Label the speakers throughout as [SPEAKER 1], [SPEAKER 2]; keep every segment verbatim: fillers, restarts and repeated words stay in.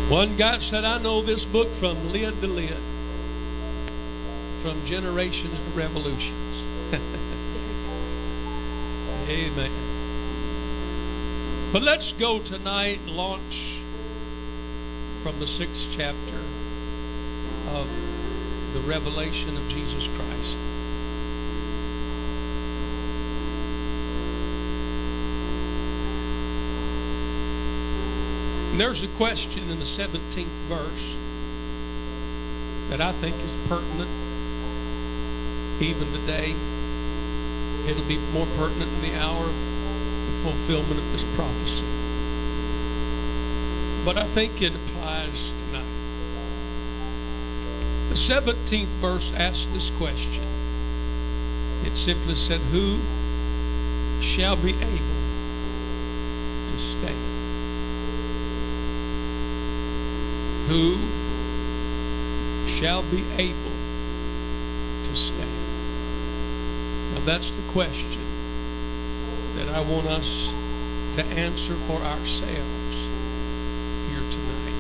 [SPEAKER 1] One guy said, I know this book from lid to lid, from generations to revolutions. Amen. But let's go tonight and launch from the sixth chapter of the revelation of Jesus Christ. And there's a question in the seventeenth verse that I think is pertinent even today. It'll be more pertinent in the hour of the fulfillment of this prophecy. But I think it applies tonight. The seventeenth verse asks this question. It simply said, who shall be able to stand? Who shall be able to stand? Now that's the question that I want us to answer for ourselves here tonight.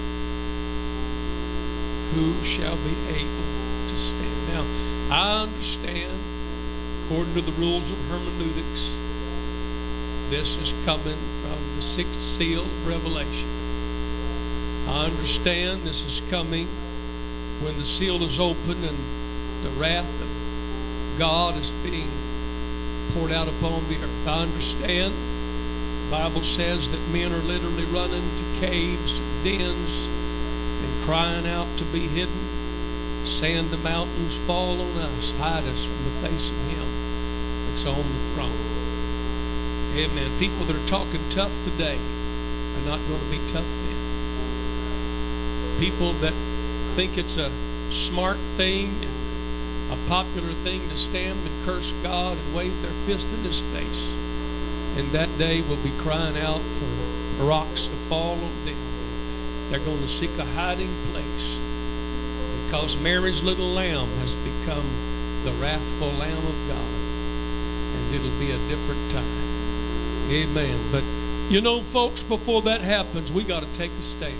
[SPEAKER 1] Who shall be able to stand? Now, I understand, according to the rules of hermeneutics, this is coming from the sixth seal of Revelation. I understand this is coming when the seal is open and the wrath of God is being poured out upon the earth. I understand the Bible says that men are literally running to caves and dens and crying out to be hidden, saying the mountains, fall on us, hide us from the face of Him that's on the throne. Amen. People that are talking tough today are not going to be tough then. People that think it's a smart thing and a popular thing to stand and curse God and wave their fist in His face, and that day will be crying out for rocks to fall on them. They're going to seek a hiding place because Mary's little lamb has become the wrathful Lamb of God, and it'll be a different time. Amen. But you know, folks, before that happens, we got to take a stand.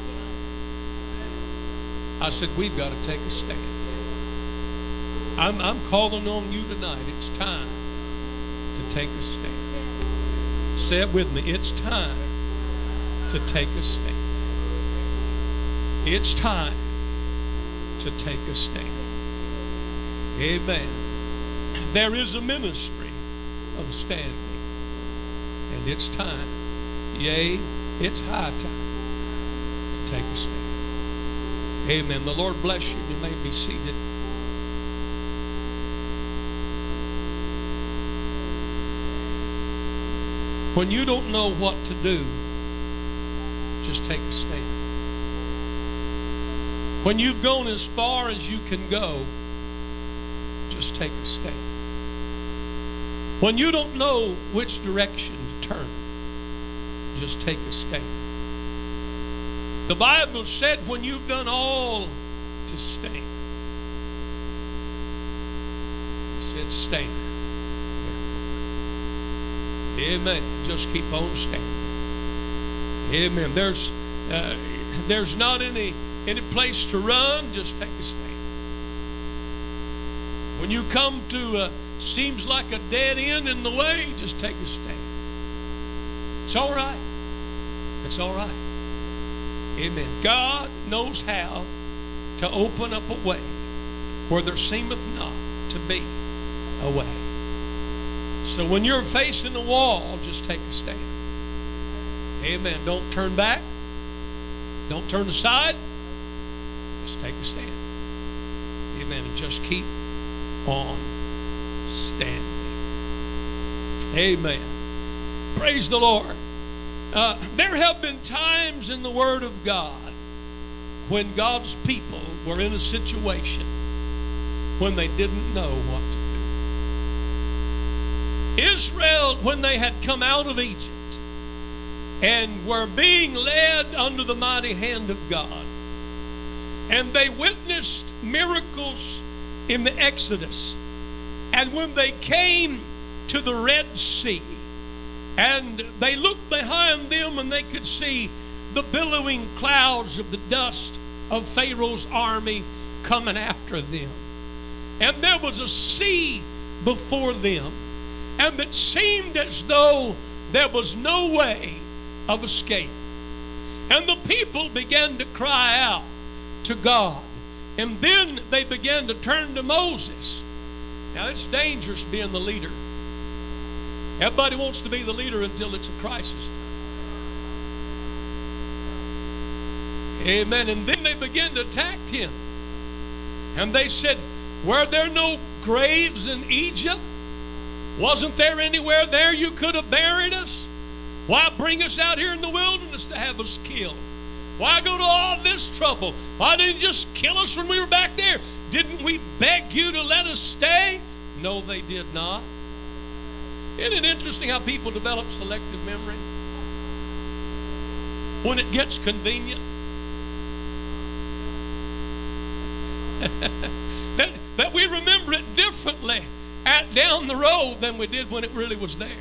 [SPEAKER 1] I said, we've got to take a stand. I'm, I'm calling on you tonight. It's time to take a stand. Say it with me. It's time to take a stand. It's time to take a stand. Amen. There is a ministry of standing, and it's time. Yea, it's high time to take a stand. Amen. The Lord bless you. You may be seated. When you don't know what to do, just take a stand. When you've gone as far as you can go, just take a stand. When you don't know which direction to turn, just take a stand. The Bible said when you've done all to stand, it said stand. Amen. Just keep on standing. Amen. There's uh, there's not any any place to run. Just take a stand. When you come to a seems like a dead end in the way, just take a stand. It's all right. It's all right. Amen. God knows how to open up a way where there seemeth not to be a way. So when you're facing a wall, just take a stand. Amen. Don't turn back. Don't turn aside. Just take a stand. Amen. And just keep on standing. Amen. Praise the Lord. Uh, there have been times in the Word of God when God's people were in a situation when they didn't know what to do. Israel, when they had come out of Egypt and were being led under the mighty hand of God, and they witnessed miracles in the Exodus, and when they came to the Red Sea, and they looked behind them and they could see the billowing clouds of the dust of Pharaoh's army coming after them. And there was a sea before them, and it seemed as though there was no way of escape. And the people began to cry out to God. And then they began to turn to Moses. Now, it's dangerous being the leader. Everybody wants to be the leader until it's a crisis time. Amen. And then they began to attack him. And they said, were there no graves in Egypt? Wasn't there anywhere there you could have buried us? Why bring us out here in the wilderness to have us killed? Why go to all this trouble? Why didn't you just kill us when we were back there? Didn't we beg you to let us stay? No, they did not. Isn't it interesting how people develop selective memory? When it gets convenient. that, that we remember it differently at down the road than we did when it really was there.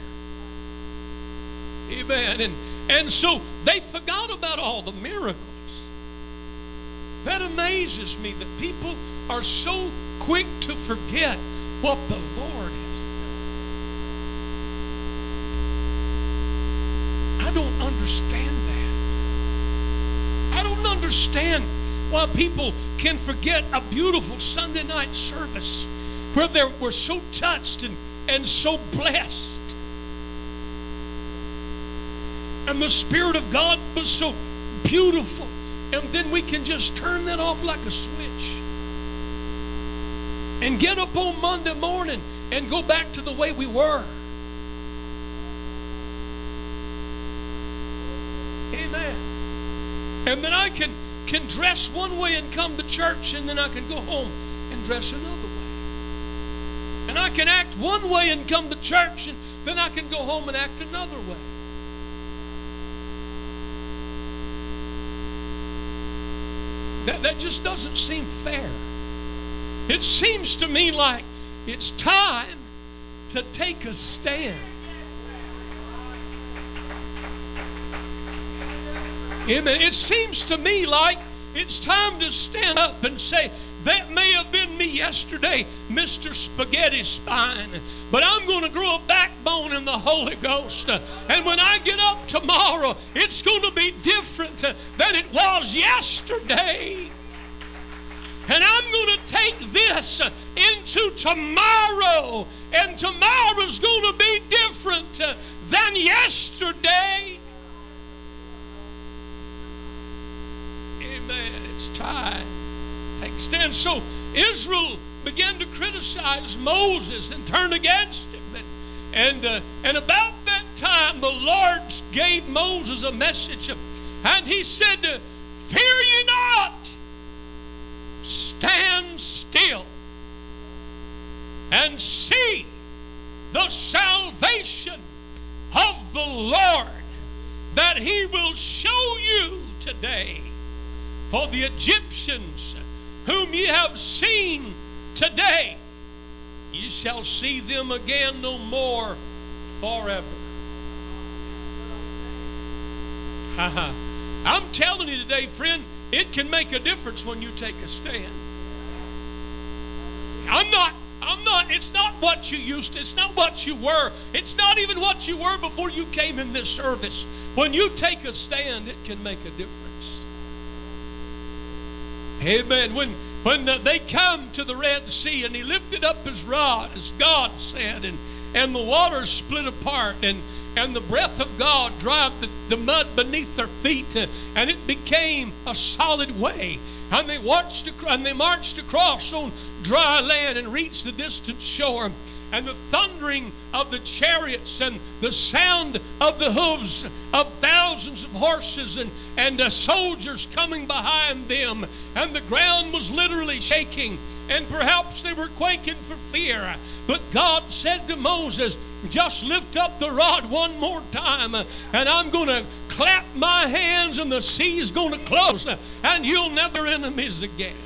[SPEAKER 1] Amen. And, and so they forgot about all the miracles. That amazes me that people are so quick to forget what the Lord has done. I don't understand that. I don't understand why people can forget a beautiful Sunday night service where they were so touched and, and so blessed. And the Spirit of God was so beautiful. And then we can just turn that off like a switch. And get up on Monday morning and go back to the way we were. Amen. And then I can, can dress one way and come to church, and then I can go home and dress another way. And I can act one way and come to church, and then I can go home and act another way. That, that just doesn't seem fair. It seems to me like it's time to take a stand. Amen. It seems to me like it's time to stand up and say, that may have been me yesterday, Mister Spaghetti Spine, but I'm going to grow a backbone in the Holy Ghost. And when I get up tomorrow, it's going to be different than it was yesterday. And I'm going to take this into tomorrow, and tomorrow's going to be different than yesterday. Amen. It's time. Take a stand. So Israel began to criticize Moses and turn against him. And, and, uh, and about that time, the Lord gave Moses a message. And he said, fear ye not. Stand still and see the salvation of the Lord that he will show you today. For the Egyptians whom ye have seen today, ye shall see them again no more forever. I'm telling you today, friend, it can make a difference when you take a stand. I'm not, I'm not, it's not what you used to, it's not what you were. It's not even what you were before you came in this service. When you take a stand, it can make a difference. Amen. When, when uh, they come to the Red Sea and he lifted up his rod, as God said, and, and the waters split apart, and And the breath of God dried the, the mud beneath their feet, uh, and it became a solid way. And they watched, and they marched across on dry land and reached the distant shore. And the thundering of the chariots and the sound of the hooves of thousands of horses and, and uh, soldiers coming behind them. And the ground was literally shaking. And perhaps they were quaking for fear. But God said to Moses, just lift up the rod one more time, and I'm going to clap my hands, and the sea's going to close, and you'll never enemies again.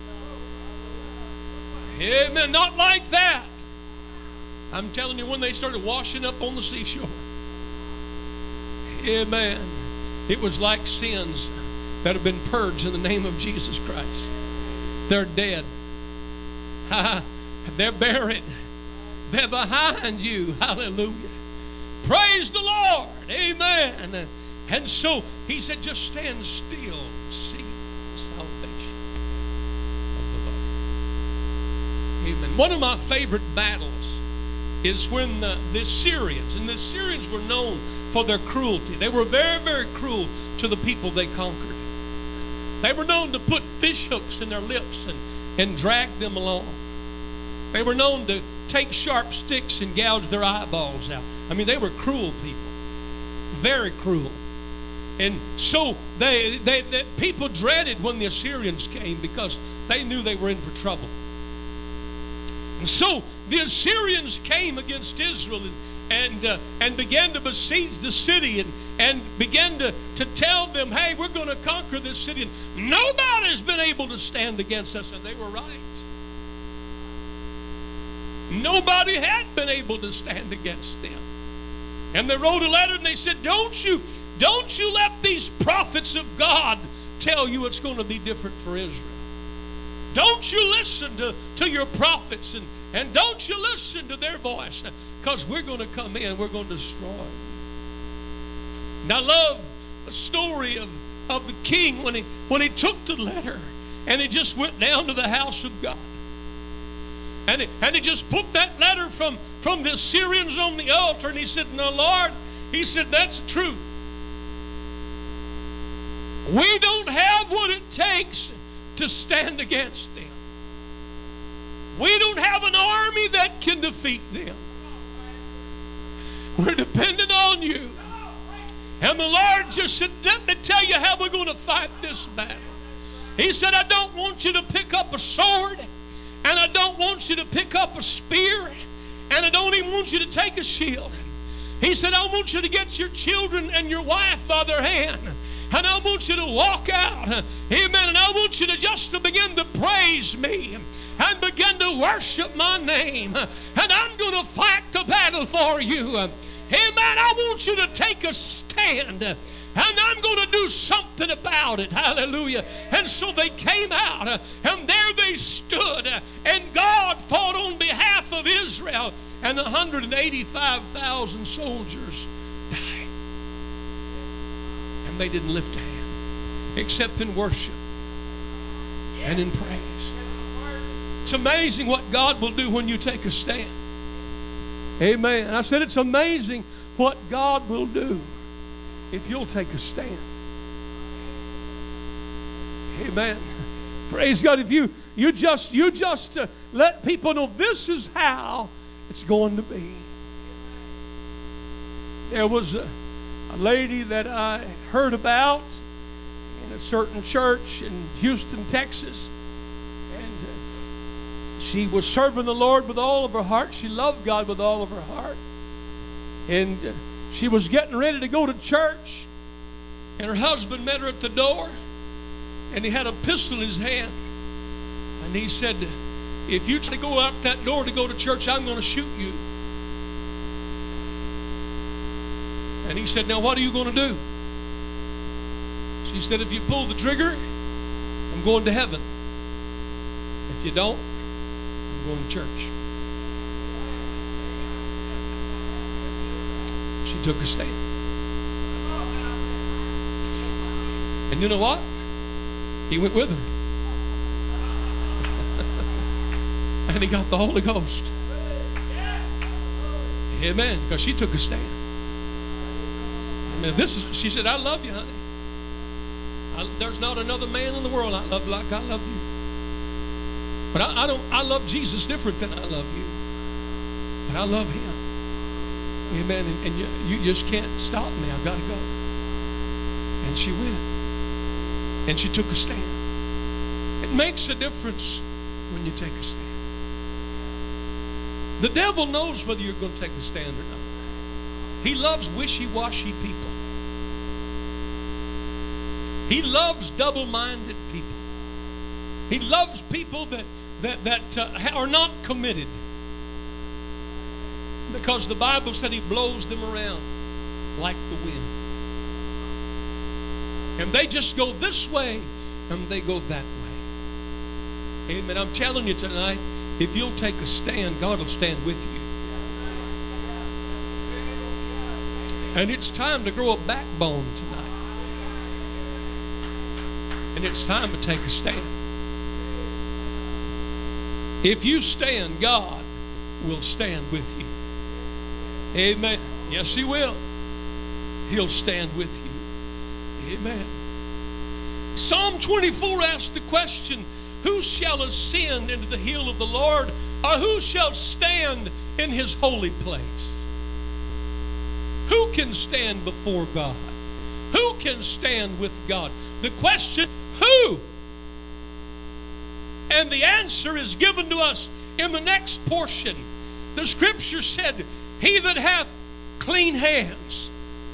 [SPEAKER 1] Amen. Not like that. I'm telling you, when they started washing up on the seashore. Amen. It was like sins that have been purged in the name of Jesus Christ. They're dead. They're buried. They're behind you. Hallelujah. Praise the Lord. Amen. And so he said, just stand still. See the salvation of the Lord. Amen. One of my favorite battles is when the, the Syrians, and the Syrians were known for their cruelty. They were very, very cruel to the people they conquered. They were known to put fish hooks in their lips and, and drag them along. They were known to take sharp sticks and gouge their eyeballs out. I mean, they were cruel people. Very cruel. And so they, they, they people dreaded when the Assyrians came because they knew they were in for trouble. And so the Assyrians came against Israel and and, uh, and began to besiege the city and, and began to, to tell them, hey, we're going to conquer this city. And nobody's been able to stand against us. And they were right. Nobody had been able to stand against them. And they wrote a letter and they said, don't you, don't you let these prophets of God tell you it's going to be different for Israel. Don't you listen to, to your prophets and, and don't you listen to their voice, because we're going to come in, we're going to destroy you. And I love the story of, of the king when he, when he took the letter and he just went down to the house of God. And he, and he just put that letter from, from the Assyrians on the altar and he said, no, Lord, he said, that's true. We don't have what it takes to stand against them. We don't have an army that can defeat them. We're dependent on you. And the Lord just said, let me tell you how we're going to fight this battle. He said, I don't want you to pick up a sword, and I don't want you to pick up a spear, and I don't even want you to take a shield. He said, I want you to get your children and your wife by their hand. And I want you to walk out. Amen. And I want you to just to begin to praise me and begin to worship my name. And I'm going to fight the battle for you. Amen. I want you to take a stand. And I'm going to do something about it. Hallelujah. And so they came out. And there they stood. And God fought on behalf of Israel. And one hundred eighty-five thousand soldiers died. And they didn't lift a hand except in worship and in praise. It's amazing what God will do when you take a stand. Amen. And I said it's amazing what God will do if you'll take a stand. Amen. Praise God. If you you just you just uh, let people know this is how it's going to be. There was a, a lady that I heard about in a certain church in Houston, Texas, and uh, she was serving the Lord with all of her heart. She loved God with all of her heart, and uh, she was getting ready to go to church, and her husband met her at the door, and he had a pistol in his hand, and he said, if you try to go out that door to go to church, I'm going to shoot you. And he said, now what are you going to do? She said, if you pull the trigger, I'm going to heaven. If you don't, I'm going to church. She took a stand. And you know what? He went with her. And he got the Holy Ghost. Amen. Because she took a stand. Amen. This is, she said, I love you, honey. I, there's not another man in the world I love like I love you. But I, I don't. I love Jesus different than I love you. But I love him. Amen. And, and you, you just can't stop me. I've got to go. And she went. And she took a stand. It makes a difference when you take a stand. The devil knows whether you're going to take a stand or not. He loves wishy-washy people. He loves double-minded people. He loves people that that that uh, are not committed. Because the Bible said he blows them around like the wind. And they just go this way and they go that way. Amen. I'm telling you tonight, if you'll take a stand, God will stand with you. And it's time to grow a backbone tonight. And it's time to take a stand. If you stand, God will stand with you. Amen. Yes, He will. He'll stand with you. Amen. Psalm twenty-four asks the question, who shall ascend into the hill of the Lord, or who shall stand in His holy place? Who can stand before God? Who can stand with God? The question, who? And the answer is given to us in the next portion. The scripture said, he that hath clean hands.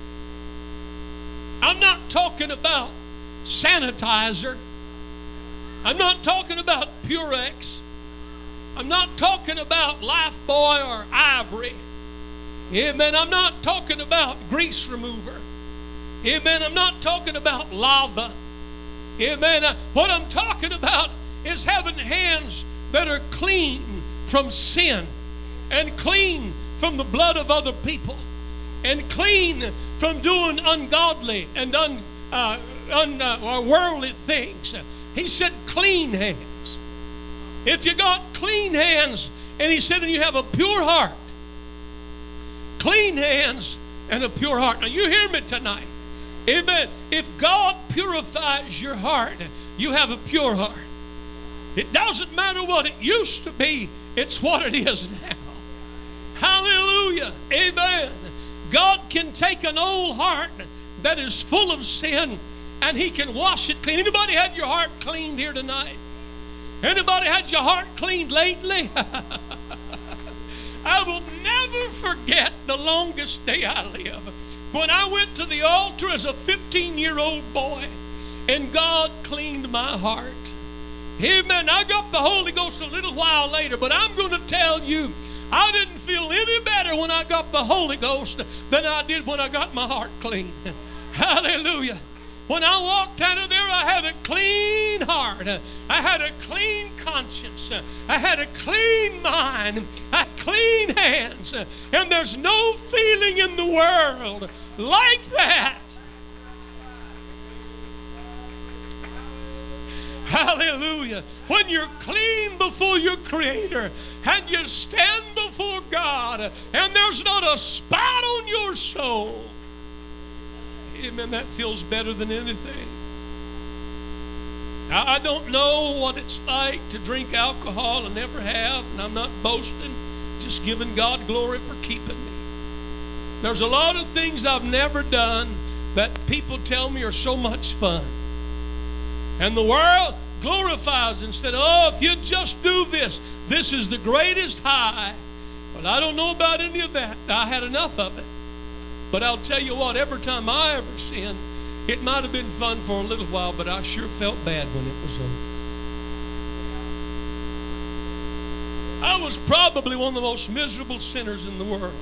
[SPEAKER 1] I'm not talking about sanitizer. I'm not talking about Purex. I'm not talking about Lifebuoy or Ivory. Amen. I'm not talking about grease remover. Amen. I'm not talking about lava. Amen. What I'm talking about is having hands that are clean from sin and clean from the blood of other people and clean from doing ungodly and un, uh, un, uh, or worldly things. He said clean hands. If you got clean hands, and he said, and you have a pure heart, clean hands and a pure heart. Now you hear me tonight. Amen. If God purifies your heart, you have a pure heart. It doesn't matter what it used to be, it's what it is now. Hallelujah. Amen. God can take an old heart that is full of sin and He can wash it clean. Anybody had your heart cleaned here tonight? Anybody had your heart cleaned lately? I will never forget the longest day I live. When I went to the altar as a fifteen-year-old boy and God cleaned my heart. Amen. I got the Holy Ghost a little while later, but I'm going to tell you, I didn't feel any better when I got the Holy Ghost than I did when I got my heart clean. Hallelujah. When I walked out of there, I had a clean heart. I had a clean conscience. I had a clean mind. I had clean hands. And there's no feeling in the world like that. Hallelujah. When you're clean before your Creator and you stand before God and there's not a spot on your soul. Amen. That feels better than anything. Now, I don't know what it's like to drink alcohol. I never have, and I'm not boasting, just giving God glory for keeping me. There's a lot of things I've never done that people tell me are so much fun. And the world glorifies and said, oh, if you just do this, this is the greatest high. But I don't know about any of that. I had enough of it. But I'll tell you what, every time I ever sinned, it might have been fun for a little while, but I sure felt bad when it was over. I was probably one of the most miserable sinners in the world.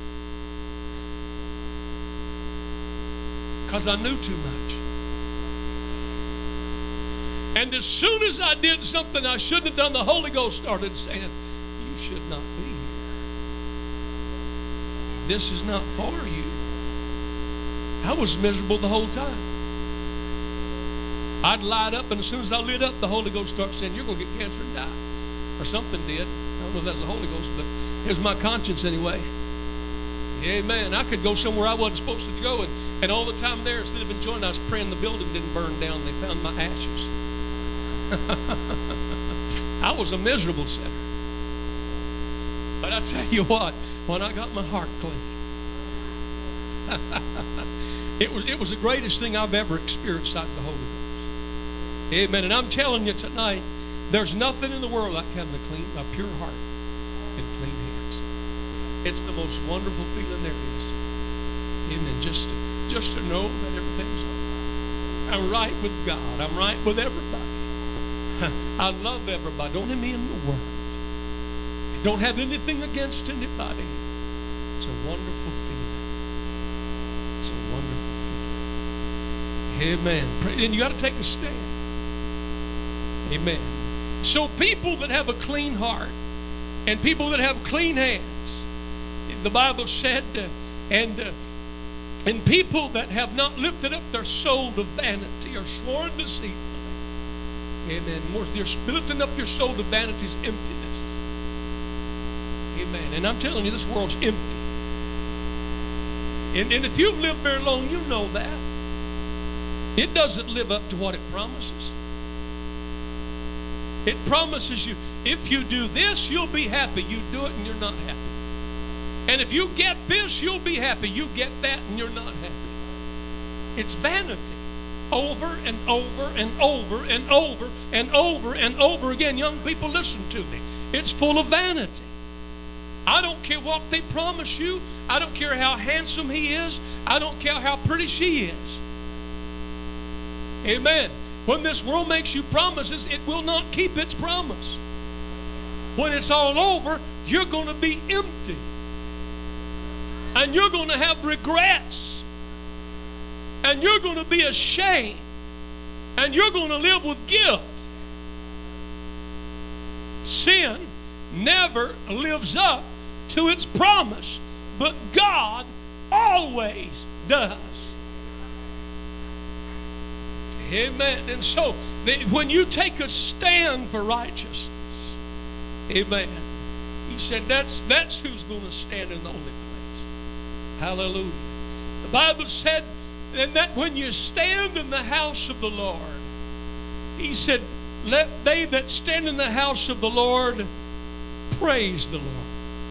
[SPEAKER 1] Because I knew too much. And as soon as I did something I shouldn't have done, the Holy Ghost started saying, you should not be here. This is not for you. I was miserable the whole time. I'd light up, and as soon as I lit up, the Holy Ghost started saying, you're going to get cancer and die. Or something did. I don't know if that was the Holy Ghost, but it was my conscience anyway. Amen. I could go somewhere I wasn't supposed to go, and, and all the time there, instead of enjoying, I was praying the building didn't burn down. They found my ashes. I was a miserable sinner. But I tell you what, when I got my heart clean, it was it was the greatest thing I've ever experienced besides the Holy Ghost. Amen. And I'm telling you tonight, there's nothing in the world like having a clean, a pure heart and clean hands. It's the most wonderful feeling there is. Amen. Just to, just to know that everything's all right. I'm right with God. I'm right with everybody. I love everybody. Don't have me in the world. Don't have anything against anybody. It's a wonderful feeling. It's a wonderful Amen. And you got to take a stand. Amen. So people that have a clean heart and people that have clean hands, the Bible said, uh, and uh, and people that have not lifted up their soul to vanity or sworn deceitfully. Amen. More, you're lifting up your soul to vanity's emptiness. Amen. And I'm telling you, this world's empty. And, and if you've lived very long, you know that. It doesn't live up to what it promises. It promises you, if you do this, you'll be happy. You do it and you're not happy. And if you get this, you'll be happy. You get that and you're not happy. It's vanity. Over and over and over and over and over and over again. Young people, listen to me. It's full of vanity. I don't care what they promise you. I don't care how handsome he is. I don't care how pretty she is. Amen. When this world makes you promises, it will not keep its promise. When it's all over, you're going to be empty. And you're going to have regrets. And you're going to be ashamed. And you're going to live with guilt. Sin never lives up to its promise, but God always does. Amen. And so, when you take a stand for righteousness, amen, he said that's, that's who's going to stand in the only place. Hallelujah. The Bible said, and that when you stand in the house of the Lord, he said, let they that stand in the house of the Lord praise the Lord.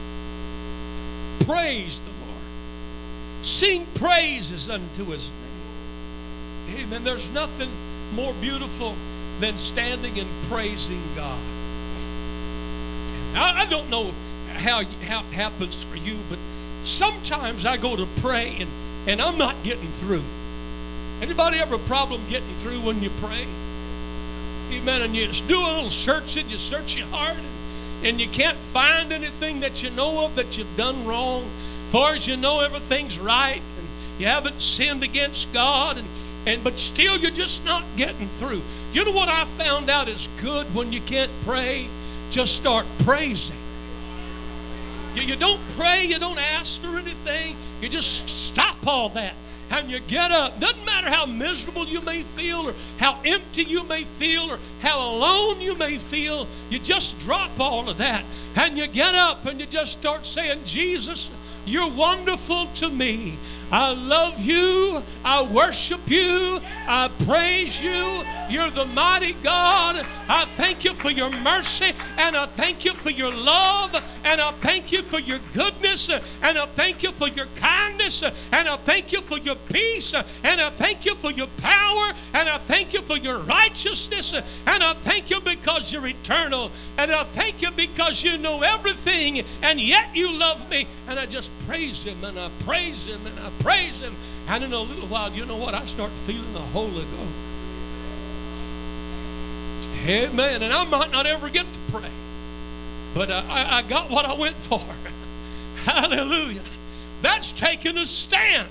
[SPEAKER 1] Praise the Lord. Sing praises unto his name. Amen. There's nothing more beautiful than standing and praising God. I, I don't know how, how it happens for you, but sometimes I go to pray and, and I'm not getting through. Anybody ever a problem getting through when you pray? Amen. And you do a little searching, you search your heart, and, and you can't find anything that you know of that you've done wrong. As far as you know, everything's right, and you haven't sinned against God, and, and but still you're just not getting through. You know what I found out is good when you can't pray? Just start praising. You, you don't pray, you don't ask for anything, you just stop all that. And you get up. Doesn't matter how miserable you may feel or how empty you may feel or how alone you may feel. You just drop all of that. And you get up and you just start saying, Jesus, you're wonderful to me. I love you. I worship you. I praise you. You're the mighty God. I thank you for your mercy. And I thank you for your love. And I thank you for your goodness. And I thank you for your kindness. And I thank you for your peace. And I thank you for your power. And I thank you for your righteousness. And I thank you because you're eternal. And I thank you because you know everything. And yet you love me. And I just praise him and I praise him and I praise him. And in a little while, you know what? I start feeling the Holy Ghost. Amen. And I might not ever get to pray. But uh, I, I got what I went for. Hallelujah. That's taking a stand.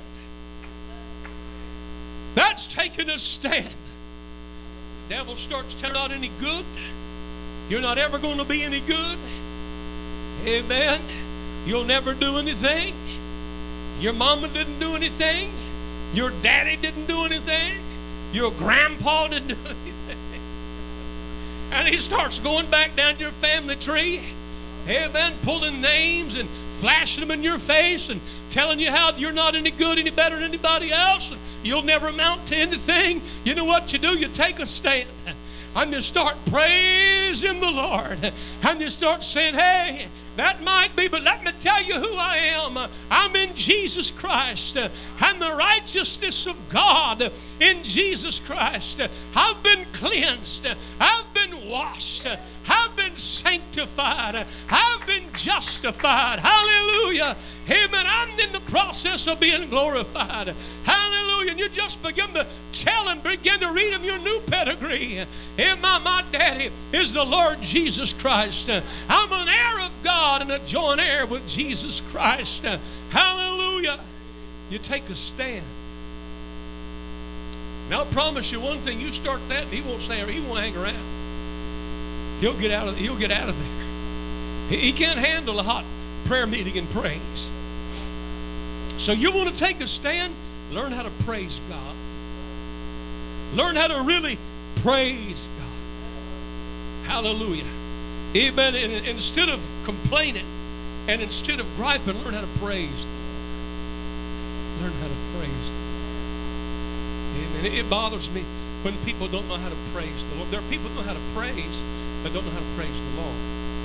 [SPEAKER 1] That's taking a stand. The devil starts telling you not any good. You're not ever going to be any good. Amen. You'll never do anything. Your mama didn't do anything. Your daddy didn't do anything. Your grandpa didn't do anything. And he starts going back down to your family tree. Amen. Pulling names and flashing them in your face and telling you how you're not any good, any better than anybody else. And you'll never amount to anything. You know what you do? You take a stand. And you start praising the Lord. And you start saying, hey, that might be, but let me tell you who I am. I'm in Jesus Christ. And the righteousness of God in Jesus Christ. I've been cleansed. I've been washed. I've been sanctified. I've been justified. Hallelujah. Amen. I'm in the process of being glorified. Hallelujah. And you just begin to tell him, begin to read him your new pedigree. And my, my daddy is the Lord Jesus Christ. I'm an heir of God and a joint heir with Jesus Christ. Hallelujah. You take a stand. Now, I'll promise you one thing: you start that, and he won't stay. He won't hang around. He'll get out of. He'll get out of there. He, he can't handle a hot prayer meeting and praise. So you want to take a stand? Learn how to praise God. Learn how to really praise God. Hallelujah. Amen. And instead of complaining and instead of griping, learn how to praise. Learn how to praise. Amen. It bothers me when people don't know how to praise the Lord. There are people who know how to praise, but don't know how to praise the Lord.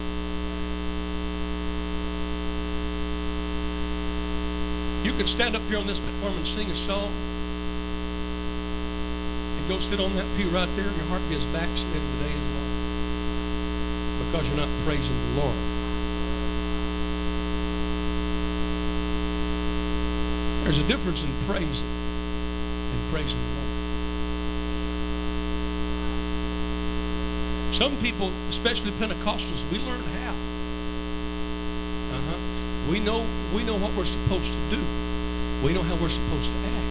[SPEAKER 1] You can stand up here on this platform and sing a song and go sit on that pew right there, and your heart be as backslid as the day is long because you're not praising the Lord. There's a difference in praising and praising the Lord. Some people, especially Pentecostals, we learn how. Uh-huh. We know we know what we're supposed to do. We know how we're supposed to act.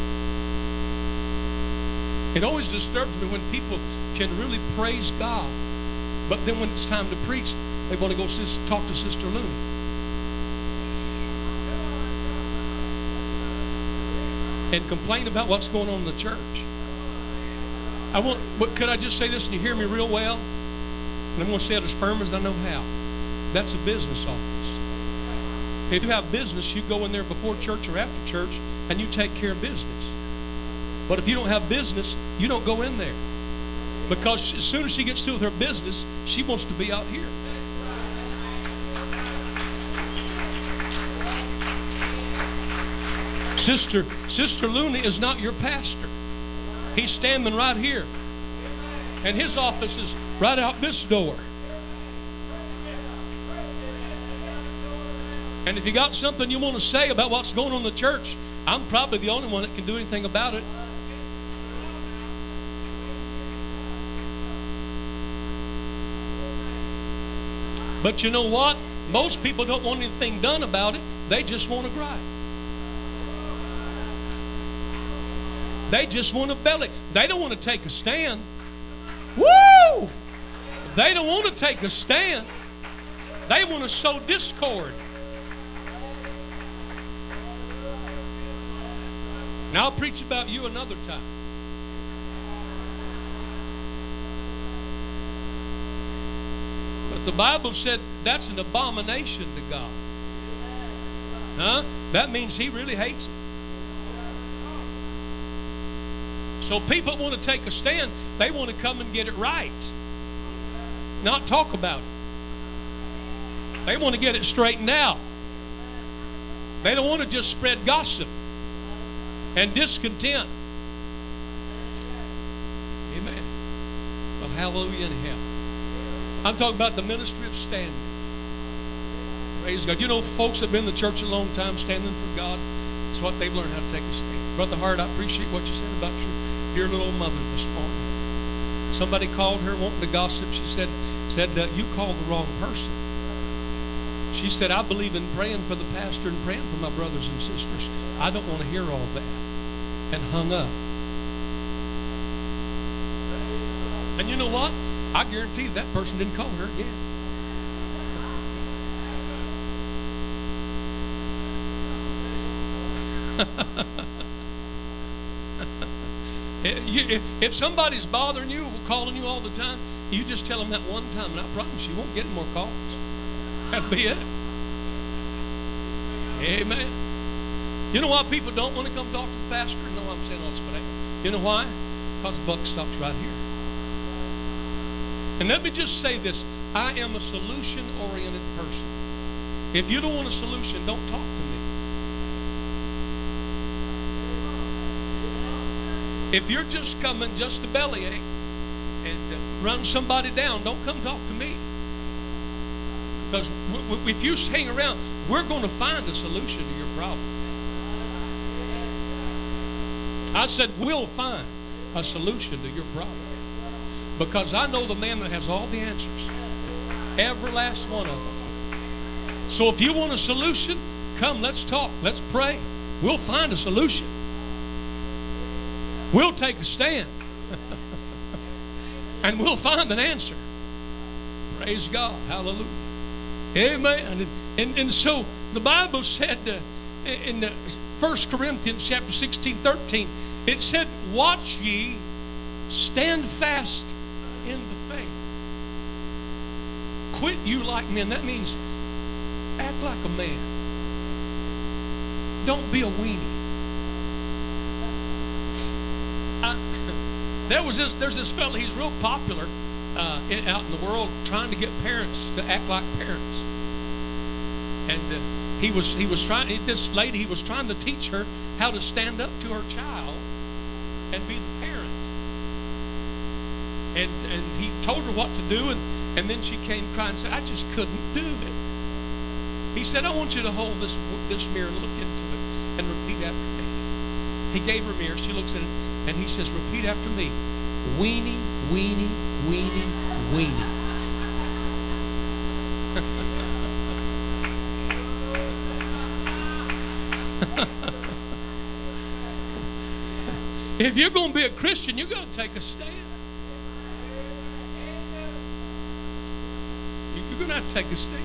[SPEAKER 1] It always disturbs me when people can really praise God, but then when it's time to preach, they want to go talk to Sister Looney. And complain about what's going on in the church. I want, but could I just say this and you hear me real well? And I'm going to say it as firm as I know how. That's a business office. If you have business, you go in there before church or after church and you take care of business. But if you don't have business, you don't go in there. Because as soon as she gets through with her business, she wants to be out here. Sister, Sister Looney is not your pastor. He's standing right here. And his office is right out this door. And if you got something you want to say about what's going on in the church, I'm probably the only one that can do anything about it. But you know what? Most people don't want anything done about it. They just want to gripe. They just want to belly. They don't want to take a stand. Woo! They don't want to take a stand. They want to sow discord. Now I'll preach about you another time. But the Bible said that's an abomination to God. Huh? That means he really hates it. So people want to take a stand. They want to come and get it right. Not talk about it. They want to get it straightened out. They don't want to just spread gossip and discontent. Amen. Well, hallelujah anyhow. I'm talking about the ministry of standing. Praise God. You know, folks that have been in the church a long time, standing for God, it's what they've learned how to take a stand. Brother Hart, I appreciate what you said about your dear little mother this morning. Somebody called her wanting to gossip. She said, said uh, you called the wrong person. She said, I believe in praying for the pastor and praying for my brothers and sisters. I don't want to hear all that. And hung up. And you know what? I guarantee that person didn't call her again. If somebody's bothering you, calling you all the time, you just tell them that one time, and I promise you won't get any more calls. That'll be it. Amen. You know why people don't want to come talk to the pastor? You know why I'm saying all this, but you know why? Because the buck stops right here. And let me just say this. I am a solution-oriented person. If you don't want a solution, don't talk to me. If you're just coming just to bellyache and run somebody down, don't come talk to me. Because if you hang around, we're going to find a solution to your problem. I said, we'll find a solution to your problem. Because I know the man that has all the answers. Every last one of them. So if you want a solution, come, let's talk. Let's pray. We'll find a solution. We'll take a stand. And we'll find an answer. Praise God. Hallelujah. Amen. And, and, and so the Bible said uh, in the First Corinthians chapter sixteen, thirteen, it said, watch ye, stand fast in the faith. Quit you like men. That means act like a man. Don't be a weenie. I, there was this, there's this fella, he's real popular uh, in, out in the world trying to get parents to act like parents. And uh, he was he was trying, this lady, he was trying to teach her how to stand up to her child and be the parent. And and he told her what to do, and, and then she came crying and said, I just couldn't do it. He said, I want you to hold this this mirror and look into it and repeat after me. He gave her a mirror. She looks at it, and he says, repeat after me. Weenie, weenie, weenie, weenie. If you're going to be a Christian, you've got to take a stand. You're going to have to take a stand.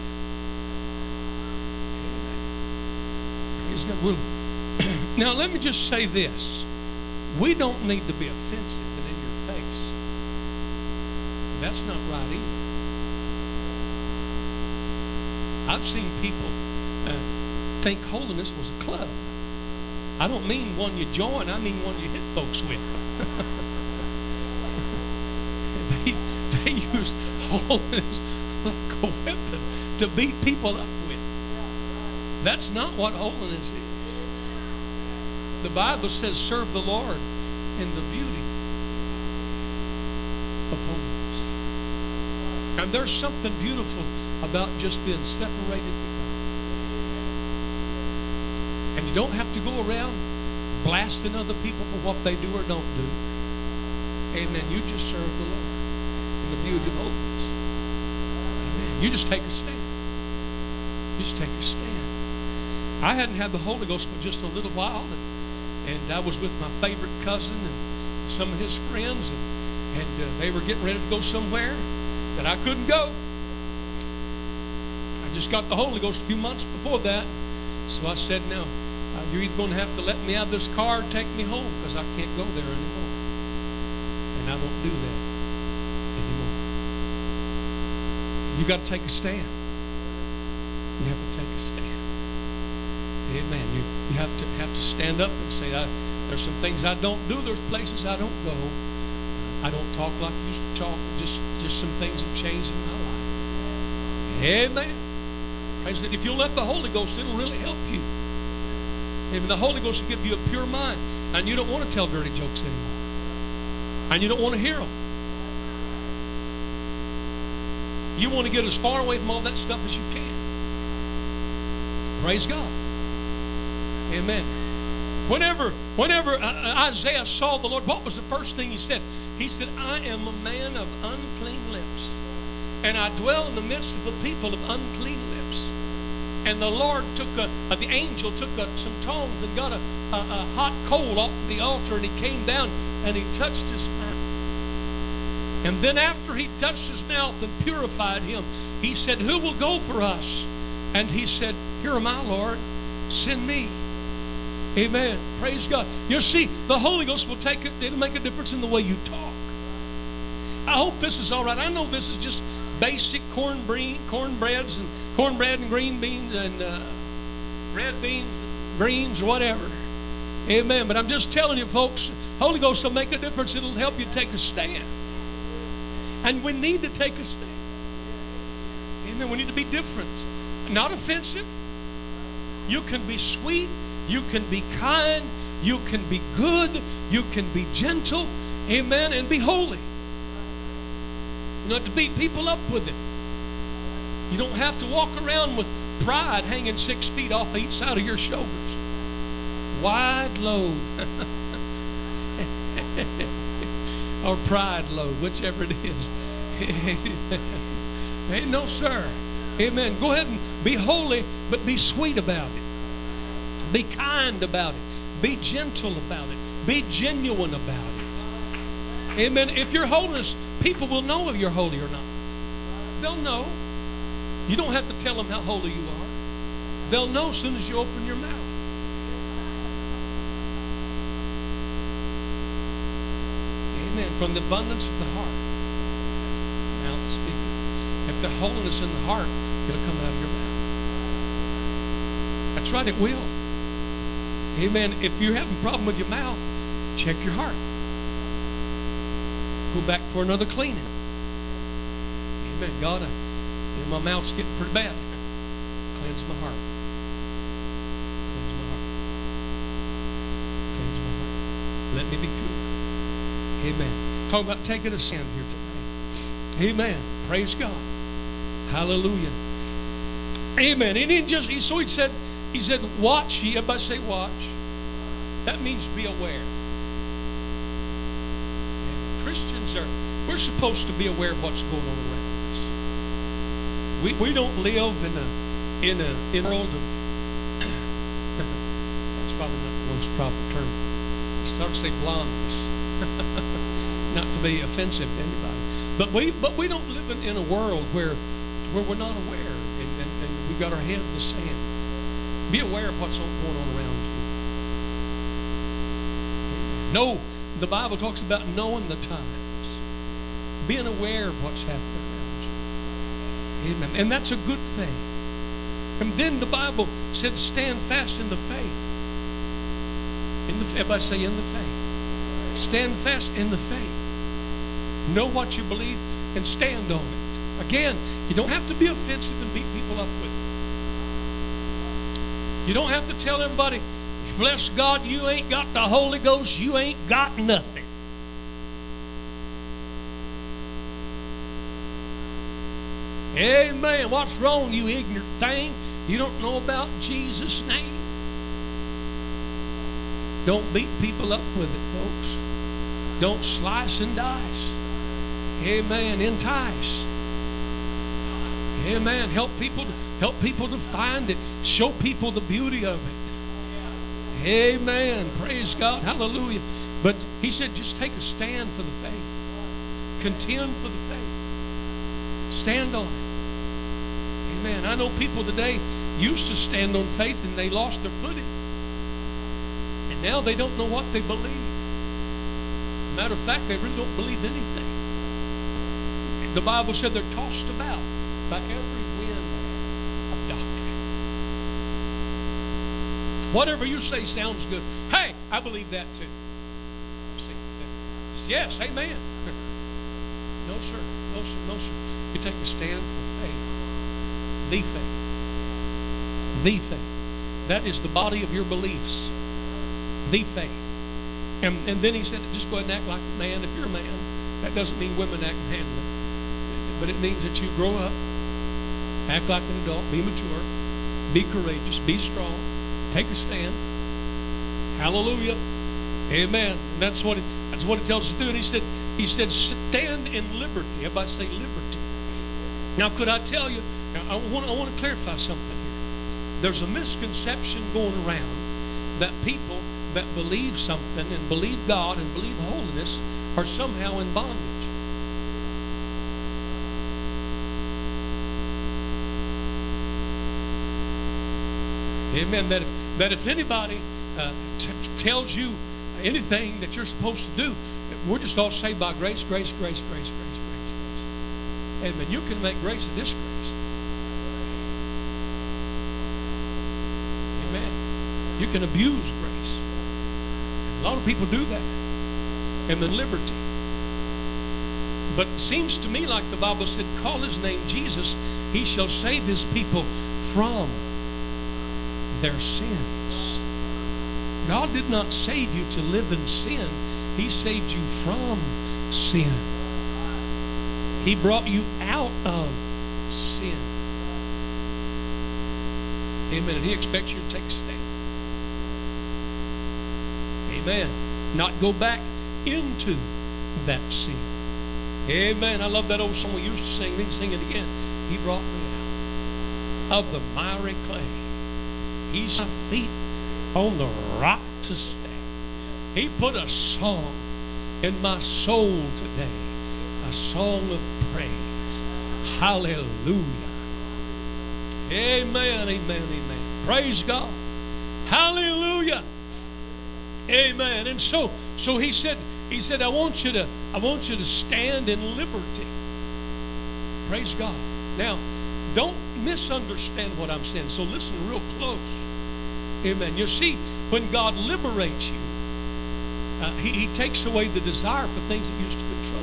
[SPEAKER 1] Praise God. Well, now, let me just say this. We don't need to be offensive and in your face. That's not right either. I've seen people uh, think holiness was a club. I don't mean one you join, I mean one you hit folks with. they, they use holiness like a weapon to beat people up with. That's not what holiness is. The Bible says, serve the Lord in the beauty of holiness. And there's something beautiful about just being separated from God. And you don't have to go around blasting other people for what they do or don't do. Amen. You just serve the Lord in the beauty of holiness. Amen. You just take a stand. You just take a stand. I hadn't had the Holy Ghost for just a little while, and, and I was with my favorite cousin and some of his friends, and, and uh, they were getting ready to go somewhere that I couldn't go. I just got the Holy Ghost a few months before that. So I said, now, uh, you're either going to have to let me out of this car or take me home, because I can't go there anymore. And I don't do that anymore. You got to take a stand. You have to take a stand. Amen. You you have to have to stand up and say, I, there's some things I don't do. There's places I don't go. I don't talk like I used to talk. Just just some things have changed in my life. Amen. Praise God. If you'll let the Holy Ghost, it'll really help you. Amen. The Holy Ghost will give you a pure mind, and you don't want to tell dirty jokes anymore, and you don't want to hear them. You want to get as far away from all that stuff as you can. Praise God. Amen. Whenever, whenever uh, Isaiah saw the Lord, what was the first thing he said? He said, I am a man of unclean lips, and I dwell in the midst of a people of unclean lips. And the Lord took a, uh, the angel took a, some tongs and got a, a, a hot coal off the altar, and he came down and he touched his mouth. And then after he touched his mouth and purified him, he said, who will go for us? And he said, here am I, Lord, send me. Amen. Praise God. You see, the Holy Ghost will take it, it'll make a difference in the way you talk. I hope this is all right. I know this is just basic cornbread, cornbreads and cornbread and green beans and uh, red beans, greens, or whatever. Amen. But I'm just telling you, folks, Holy Ghost will make a difference. It'll help you take a stand. And we need to take a stand. Amen. We need to be different. Not offensive. You can be sweet. You can be kind. You can be good. You can be gentle. Amen. And be holy. You don't have to beat people up with it. You don't have to walk around with pride hanging six feet off each side of your shoulders. Wide load. Or pride load, whichever it is. Hey, no, sir. Amen. Go ahead and be holy, but be sweet about it. Be kind about it. Be gentle about it. Be genuine about it. Amen. If you're holiness, people will know if you're holy or not. They'll know. You don't have to tell them how holy you are. They'll know as soon as you open your mouth. Amen. From the abundance of the heart, mouth speaketh. If there's holiness in the heart, it'll come out of your mouth. That's right, it will. Amen. If you're having a problem with your mouth, check your heart. Go back for another cleaning. Amen. God, I, you know, my mouth's getting pretty bad. Cleanse my heart. Cleanse my heart. Cleanse my heart. Let me be pure. Amen. Talking about taking a stand here today. Amen. Praise God. Hallelujah. Amen. And he just he, so he said, he said, watch ye. Everybody say watch. That means be aware. Amen. Christians are, we're supposed to be aware of what's going on around us. We we don't live in a in a in a world of that's probably not the most proper term. I start to say blindness. Not to be offensive to anybody. But we but we don't live in, in a world where where we're not aware and, and, and we've got our head in the sand. Be aware of what's going on around you. No, the Bible talks about knowing the times. Being aware of what's happening around you. Amen. And that's a good thing. And then the Bible said stand fast in the faith. In the everybody say in the faith. Stand fast in the faith. Know what you believe and stand on it. Again, you don't have to be offensive and beat people up with it. You don't have to tell everybody, bless God, you ain't got the Holy Ghost, you ain't got nothing. Amen. What's wrong, you ignorant thing? You don't know about Jesus' name? Don't beat people up with it, folks. Don't slice and dice. Amen. Entice. Amen. Help people to, help people to find it. Show people the beauty of it. Amen. Praise God. Hallelujah. But he said just take a stand for the faith. Contend for the faith. Stand on it. Amen. I know people today used to stand on faith and they lost their footing. And now they don't know what they believe. Matter of fact, they really don't believe anything. The Bible said they're tossed about by every wind of doctrine. Whatever you say sounds good. Hey, I believe that too. See, yes, amen. No, sir. No, sir. No, sir. You take a stand for faith. The faith. The faith. That is the body of your beliefs. The faith. And, and then he said, just go ahead and act like a man. If you're a man, that doesn't mean women act manly. But it means that you grow up, act like an adult, be mature, be courageous, be strong, take a stand. Hallelujah. Amen. And that's what it, that's what it tells us to do. And he said, he said, stand in liberty. Everybody say liberty. Now, could I tell you, now I want, I want to clarify something here. There's a misconception going around that people that believe something and believe God and believe holiness are somehow in bondage. Amen. That if, that if anybody uh, t- tells you anything that you're supposed to do, we're just all saved by grace, grace, grace, grace, grace, grace, grace. Amen. You can make grace a disgrace. Amen. You can abuse grace. And a lot of people do that. And then liberty. But it seems to me like the Bible said, call his name Jesus, he shall save his people from their sins. God did not save you to live in sin. He saved you from sin. He brought you out of sin. Amen. And he expects you to take a stand. Amen. Not go back into that sin. Amen. I love that old song we used to sing. We can sing it again. He brought me out of the miry clay. He's my feet on the rock to stay. He put a song in my soul today, a song of praise. Hallelujah. Amen, amen, amen. Praise God. Hallelujah. Amen. And so, so he said, he said, I want you to, I want you to stand in liberty. Praise God. Now, don't misunderstand what I'm saying. So listen real close. Amen. You see, when God liberates you, uh, he, he takes away the desire for things that used to control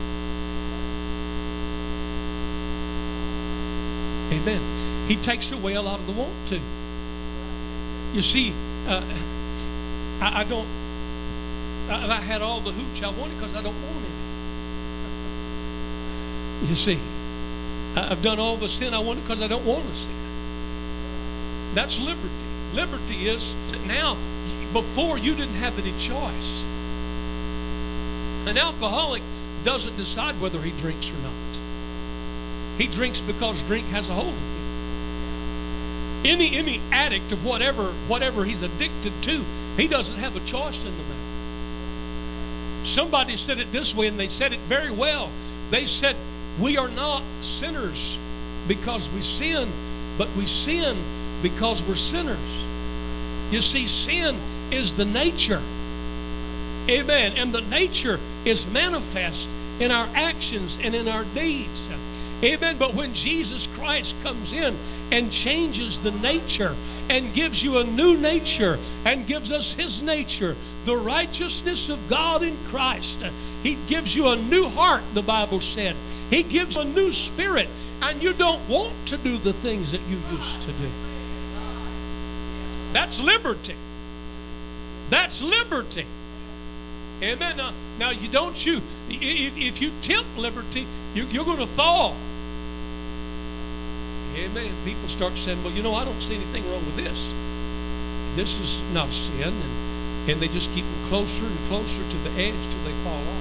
[SPEAKER 1] you. Amen. He takes away a lot of the want to. You see, uh, I, I don't, I, I had all the hooch I wanted because I don't want any. You see, I, I've done all the sin I wanted because I don't want to sin. That's liberty. Liberty is that now, before you didn't have any choice. An alcoholic doesn't decide whether he drinks or not. He drinks because drink has a hold of him. Any any addict of whatever whatever he's addicted to, he doesn't have a choice in the matter. Somebody said it this way, and they said it very well. They said, we are not sinners because we sin, but we sin because we're sinners. You see, sin is the nature. Amen. And the nature is manifest in our actions and in our deeds. Amen. But when Jesus Christ comes in and changes the nature and gives you a new nature and gives us His nature, the righteousness of God in Christ, He gives you a new heart, the Bible said. He gives you a new spirit, and you don't want to do the things that you used to do. That's liberty. That's liberty. Amen. Now, now you don't you, if, if you tempt liberty, you, you're going to fall. Amen. People start saying, well, you know, I don't see anything wrong with this. This is not sin. And, and they just keep them closer and closer to the edge till they fall off.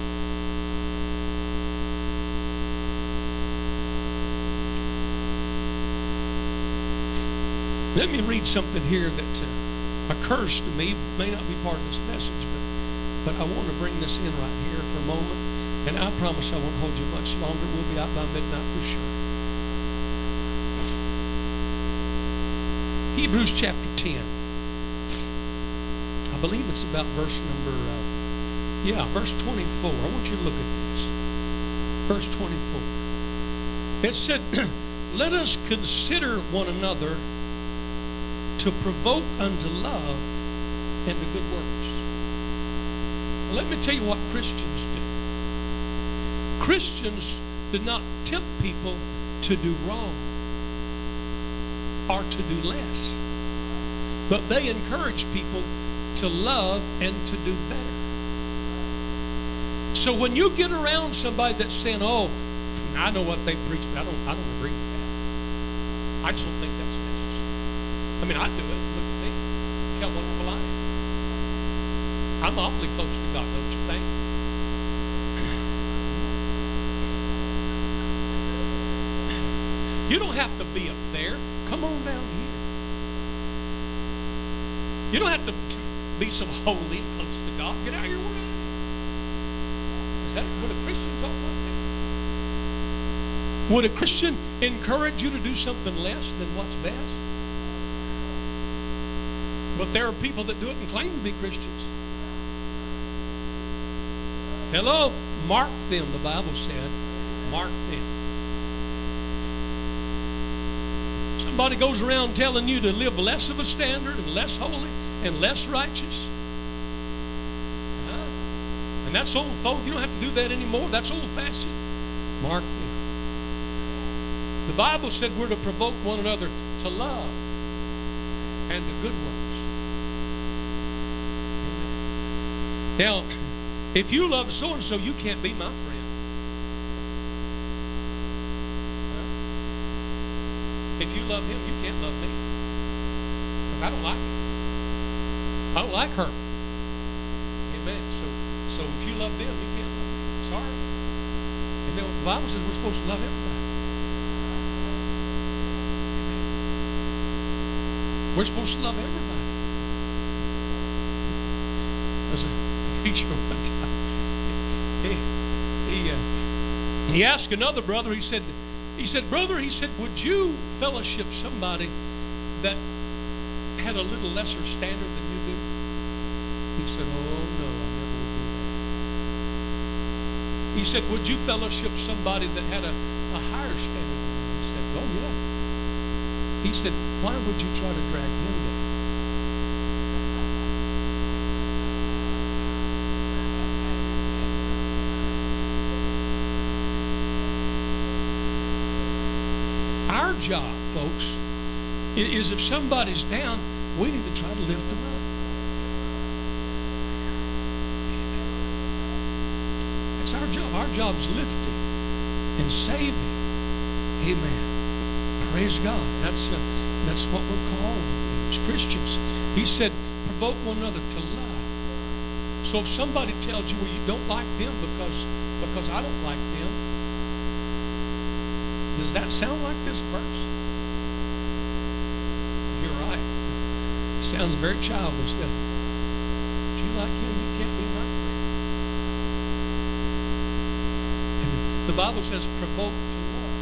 [SPEAKER 1] Let me read something here that uh, occurs to me. It may not be part of this message, but But I want to bring this in right here for a moment. And I promise I won't hold you much longer. We'll be out by midnight for sure. Hebrews chapter ten. I believe it's about verse number, uh, yeah, verse twenty-four. I want you to look at this. Verse twenty-four. It said, let us consider one another to provoke unto love and to good works. Let me tell you what Christians do. Christians do not tempt people to do wrong or to do less, but they encourage people to love and to do better. So when you get around somebody that's saying, "Oh, I know what they preach, but I don't, I don't agree with that. I just don't think that's necessary." I mean, I do it. Look at me. Look how wonderful I am. I'm awfully close to God, don't you think? You don't have to be up there. Come on down here. You don't have to be so holy and close to God. Get out of your way. Is that what a Christian talk like that? Would a Christian encourage you to do something less than what's best? But there are people that do it and claim to be Christians. Hello? Mark them, the Bible said. Mark them. Somebody goes around telling you to live less of a standard and less holy and less righteous. Huh? And that's old folk. You don't have to do that anymore. That's old-fashioned. Mark them. The Bible said we're to provoke one another to love and to good works. Amen. Now, if you love so-and-so, you can't be my friend. Huh? If you love him, you can't love me. Because I don't like him. I don't like her. Amen. So, so if you love them, you can't love me. Sorry. And then the Bible says we're supposed to love everybody. Amen. We're supposed to love everybody. preacher one time. He he, uh, he asked another brother. He said, he said, brother, he said, would you fellowship somebody that had a little lesser standard than you do? He said, oh no, I never would do that. He said, would you fellowship somebody that had a, a higher standard than you? He said, oh yeah. He said, why would you try to drag him down? Our job, folks, is if somebody's down, we need to try to lift them up. That's our job. Our job's lifting and saving. Amen. Praise God. That's uh, that's what we're called as Christians. He said, provoke one another to love. So if somebody tells you, well, you don't like them because because I don't like them, does that sound like this verse? You're right. It sounds very childish, doesn't it? If you like him, you can't be my friend. And the Bible says, provoke to love.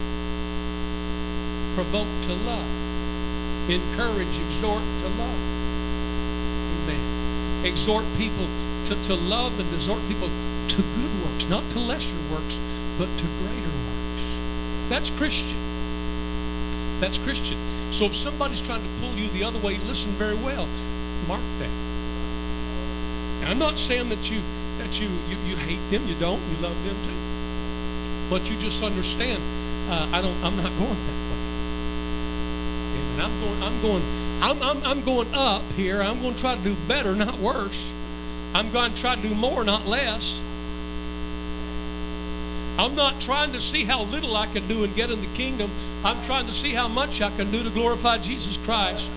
[SPEAKER 1] Provoke to love. Encourage, exhort to love. Amen. Exhort people to, to love and exhort people to good works, not to lesser works, but to greater works. That's Christian. That's Christian. So if somebody's trying to pull you the other way, listen very well. Mark that. Now, I'm not saying that you that you, you you hate them. You don't. You love them too. But you just understand. Uh, I don't. I'm not going that way. Amen. I'm going. I'm going. I'm I'm I'm going up here. I'm going to try to do better, not worse. I'm going to try to do more, not less. I'm not trying to see how little I can do and get in the kingdom. I'm trying to see how much I can do to glorify Jesus Christ.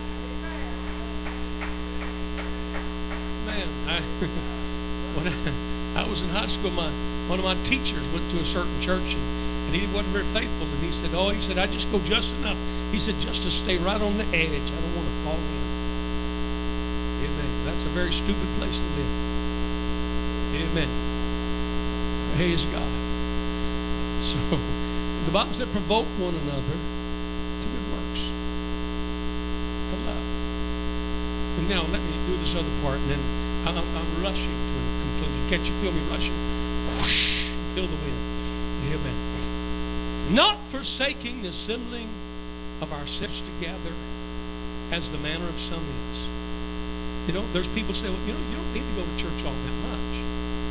[SPEAKER 1] Man, I, when I, I was in high school, my one of my teachers went to a certain church, and, and he wasn't very faithful. And he said, oh, he said, I just go just enough. He said, just to stay right on the edge. I don't want to fall in. Amen. That's a very stupid place to live. Amen. Praise God. So, the Bible said, provoke one another to good works, to love. And now, let me do this other part, and then I'm, I'm rushing to a conclusion. Can't you feel me rushing? Whoosh, feel the wind. Amen. Not forsaking the assembling of ourselves together, as the manner of some is. You know, there's people say, well, you know, you don't need to go to church all that much.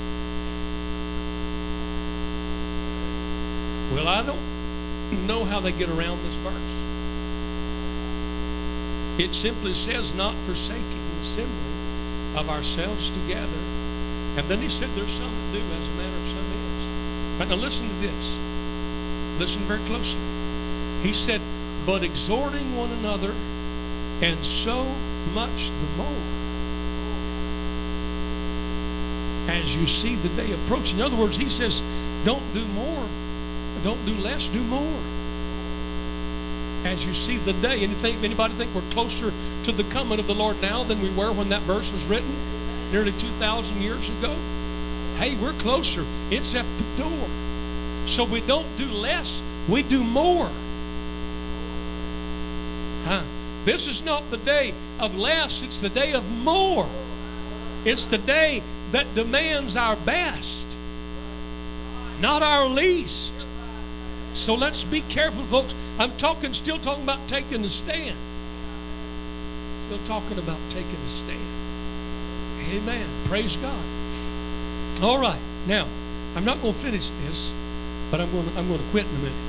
[SPEAKER 1] Well, I don't know how they get around this verse. It simply says, not forsaking the assembly of ourselves together. And then he said, there's some that do, as a manner of some is. Right, now listen to this. Listen very closely. He said, but exhorting one another, and so much the more, as you see the day approaching. In other words, he says, don't do more. Don't do less, do more. As you see the day. Anything, anybody think we're closer to the coming of the Lord now than we were when that verse was written? Nearly two thousand years ago? Hey, we're closer. It's at the door. So we don't do less, we do more. Huh? This is not the day of less, it's the day of more. It's the day that demands our best, not our least. So let's be careful, folks. I'm talking, still talking about taking a stand. Still talking about taking a stand. Amen. Praise God. All right. Now, I'm not going to finish this, but I'm going to, I'm going to quit in a minute.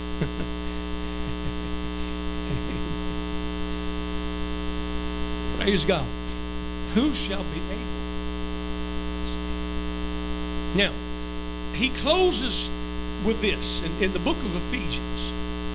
[SPEAKER 1] Praise God. Who shall be able to stand? Now, he closes with this in, in the book of Ephesians.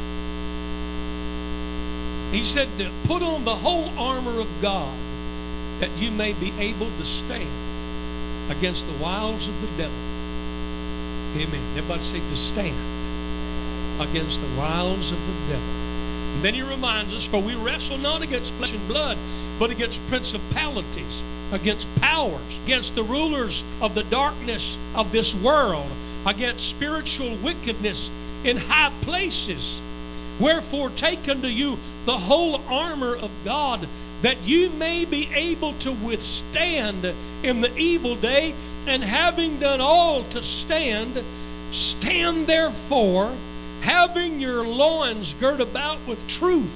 [SPEAKER 1] He said, put on the whole armor of God, that you may be able to stand against the wiles of the devil. Amen. Everybody say, to stand against the wiles of the devil. And then he reminds us, for we wrestle not against flesh and blood, but against principalities, against powers, against the rulers of the darkness of this world, against spiritual wickedness in high places. Wherefore take unto you the whole armor of God, that you may be able to withstand in the evil day, and having done all to stand, stand therefore, having your loins girt about with truth,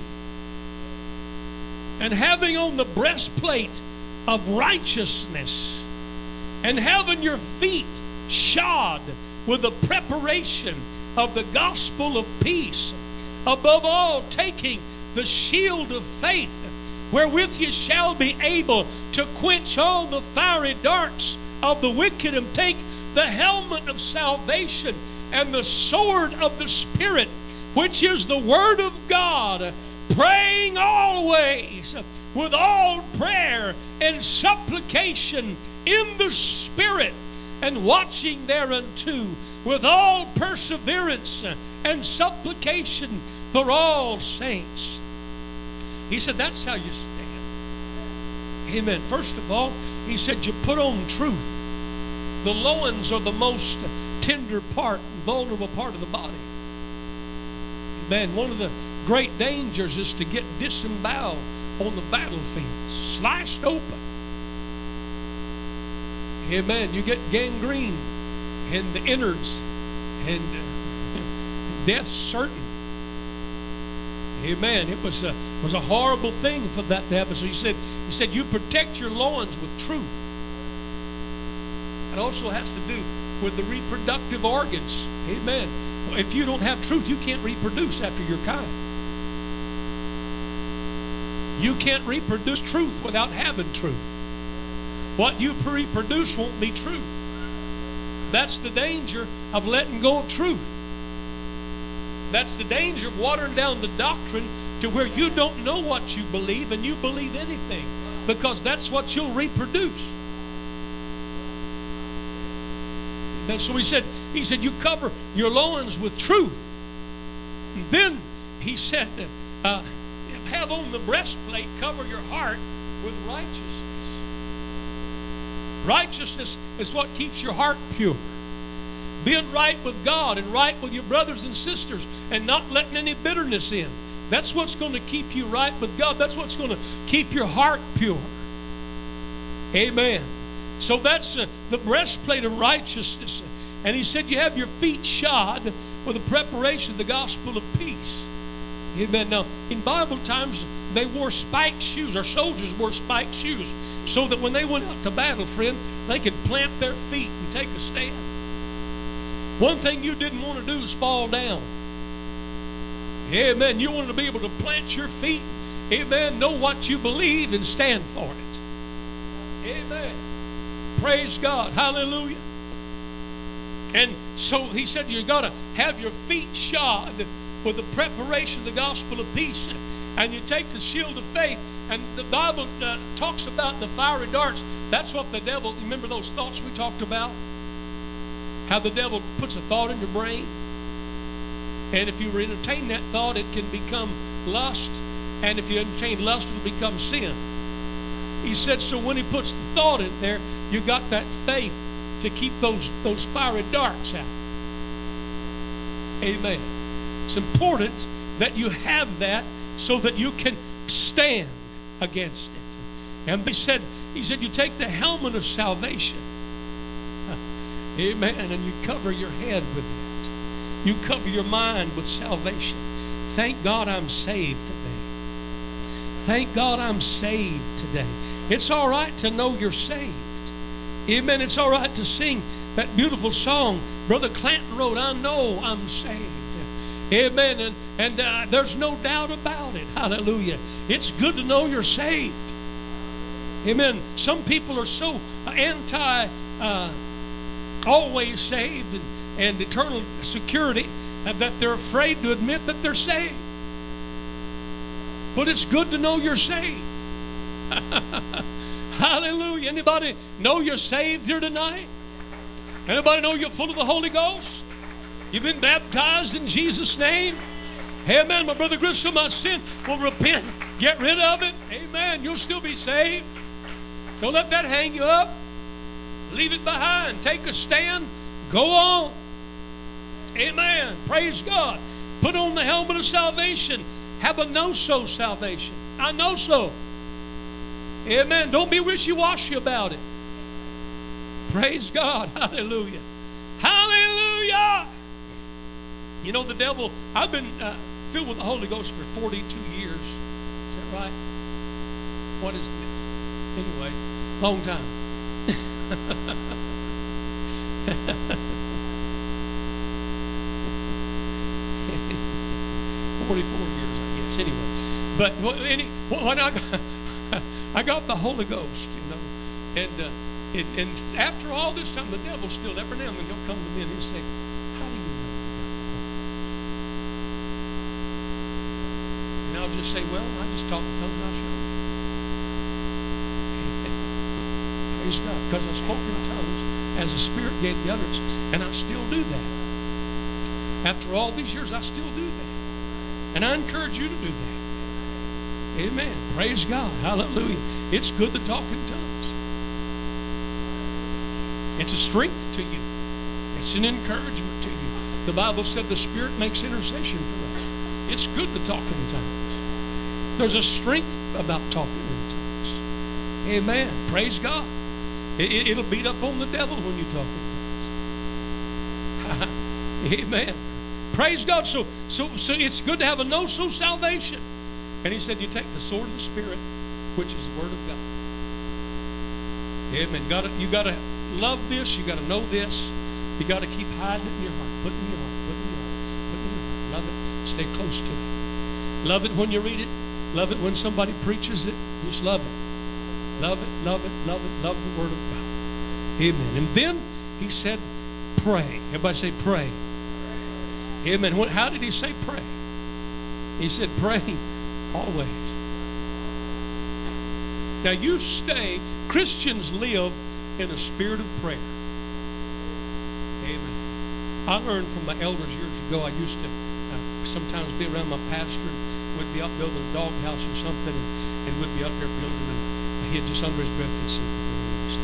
[SPEAKER 1] and having on the breastplate of righteousness, and having your feet shod with the preparation of the gospel of peace. Above all, taking the shield of faith, wherewith ye shall be able to quench all the fiery darts of the wicked, and take the helmet of salvation and the sword of the Spirit, which is the word of God, praying always with all prayer and supplication in the Spirit, and watching thereunto with all perseverance and supplication for all saints. He said that's how you stand. Amen. First of all, he said you put on truth. The loins are the most tender part, vulnerable part of the body. Amen. One of the great dangers is to get disemboweled on the battlefield, sliced open. Amen. You get gangrene in the innards, and death's certain. Amen. It was a was a horrible thing for that to happen. So he said, he said, you protect your loins with truth. It also has to do with the reproductive organs. Amen. If you don't have truth, you can't reproduce after your kind. You can't reproduce truth without having truth. What you reproduce won't be true. That's the danger of letting go of truth. That's the danger of watering down the doctrine to where you don't know what you believe and you believe anything, because that's what you'll reproduce. And so he said, he said, you cover your loins with truth. And then he said, uh, have on the breastplate, cover your heart with righteousness. Righteousness is what keeps your heart pure. Being right with God and right with your brothers and sisters, and not letting any bitterness in. That's what's going to keep you right with God. That's what's going to keep your heart pure. Amen. So that's uh, the breastplate of righteousness. And he said you have your feet shod with the preparation of the gospel of peace. Amen. Now, in Bible times, they wore spiked shoes. Our soldiers wore spiked shoes so that when they went out to battle, friend, they could plant their feet and take a stand. One thing you didn't want to do is fall down. Amen. You wanted to be able to plant your feet. Amen. Know what you believe and stand for it. Amen. Praise God. Hallelujah. And so he said you got to have your feet shod with the preparation of the gospel of peace. And you take the shield of faith. And the Bible uh, talks about the fiery darts. That's what the devil, remember those thoughts we talked about? How the devil puts a thought in your brain. And if you entertain that thought, it can become lust. And if you entertain lust, it'll become sin. He said, so when he puts the thought in there, you got that faith to keep those, those fiery darts out. Amen. It's important that you have that so that you can stand against it. And he said, he said, you take the helmet of salvation. Amen. And you cover your head with it. You cover your mind with salvation. Thank God I'm saved today. Thank God I'm saved today. It's all right to know you're saved. Amen. It's all right to sing that beautiful song Brother Clanton wrote, I know I'm saved. Amen. And, and uh, there's no doubt about it. Hallelujah. It's good to know you're saved. Amen. Some people are so anti uh, always saved and, and eternal security that they're afraid to admit that they're saved. But it's good to know you're saved. Hallelujah. Anybody know you're saved here tonight? Anybody know you're full of the Holy Ghost? You've been baptized in Jesus' name? Amen. My brother Grissom, my sin will repent. Get rid of it. Amen. You'll still be saved. Don't let that hang you up. Leave it behind. Take a stand. Go on. Amen. Praise God. Put on the helmet of salvation. Have a know-so salvation. I know so. Amen. Don't be wishy-washy about it. Praise God. Hallelujah. Hallelujah. You know, the devil, I've been uh, filled with the Holy Ghost for forty-two years. Is that right? What is this? Anyway, long time. forty-four years, I guess. Anyway, but any, when I got, I got the Holy Ghost, you know, and uh, it, and after all this time, the devil still, every now and then he'll come to me and he'll say, "How do you know you got the Holy Ghost?" And I'll just say, "Well, I just talk in tongues and I'll show you." Praise God, because I spoke in tongues as the Spirit gave the utterance, and I still do that. After all these years, I still do that. And I encourage you to do that. Amen. Praise God. Hallelujah. It's good to talk in tongues. It's a strength to you. It's an encouragement to you. The Bible said the Spirit makes intercession for us. It's good to talk in tongues. There's a strength about talking in tongues. Amen. Praise God. It, it'll beat up on the devil when you talk in tongues. Amen. Praise God. So, so, so it's good to have a know-so salvation. And he said, you take the sword of the Spirit, which is the Word of God. Amen. You gotta, you gotta love this. You gotta know this. You gotta keep hiding it in your heart. Put it in your heart. Put it in your heart. Put it in your heart. Love it. Stay close to it. Love it when you read it. Love it when somebody preaches it. Just love it. Love it. Love it. Love it. Love the Word of God. Amen. And then he said, pray. Everybody say pray. Amen. What, how did he say pray? He said pray always. Now you stay, Christians live in a spirit of prayer. Amen. I learned from my elders years ago. I used to uh, sometimes be around my pastor, and we'd be out building a doghouse or something, and, and we'd be out there building, and he'd just under his breath he'd say, praise.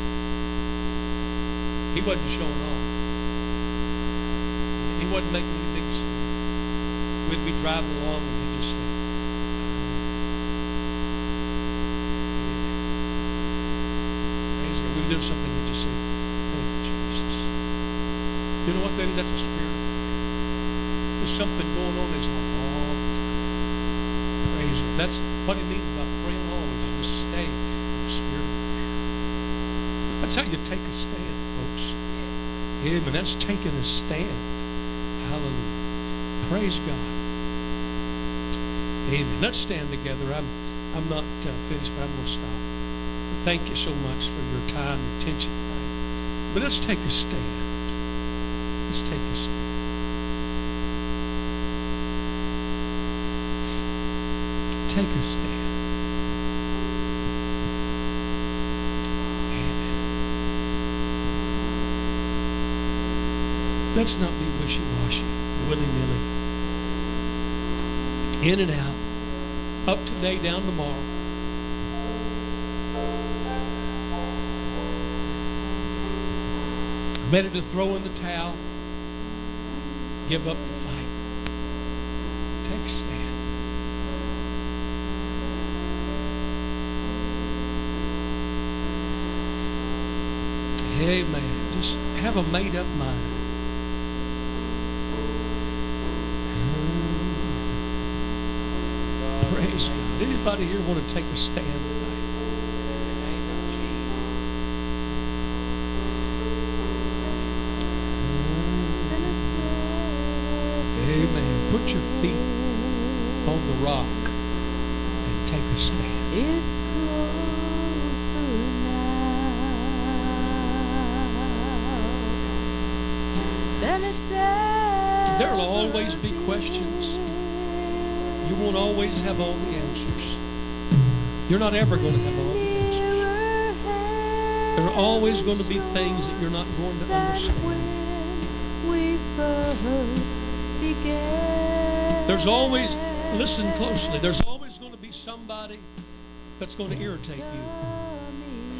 [SPEAKER 1] He wasn't showing off. He wasn't making any big scene. We'd be driving along and he'd just say, praise God. We'd do something and he'd just say, thank you, Jesus. You know what that is? That's a spirit. There's something going on in his heart all the time. Praise God. That's what he means by praying always, is to stay in the spirit of prayer. That's how you take a stand, folks. Amen. That's taking a stand. Hallelujah. Praise God. Amen. Let's stand together. I'm I'm not uh, finished, but I'm going to stop. But thank you so much for your time, your attention tonight. But let's take a stand. Let's take a stand. Take a stand. Amen. Let's not be wishy-washy, willy-nilly. In and out. Up today, down tomorrow. Ready to throw in the towel. Give up the fight. Take a stand. Amen. Just have a made-up mind. Praise God. Anybody here want to take a stand tonight?
[SPEAKER 2] In the name of Jesus.
[SPEAKER 1] Amen. Put your feet on the rock and take a stand.
[SPEAKER 3] It's closer now than it's ever
[SPEAKER 1] There'll always be questions. You won't always have all the answers. You're not ever going to have all the answers. There are always going to be things that you're not going to understand.
[SPEAKER 3] We first began.
[SPEAKER 1] There's always, listen closely, there's always going to be somebody that's going to irritate you.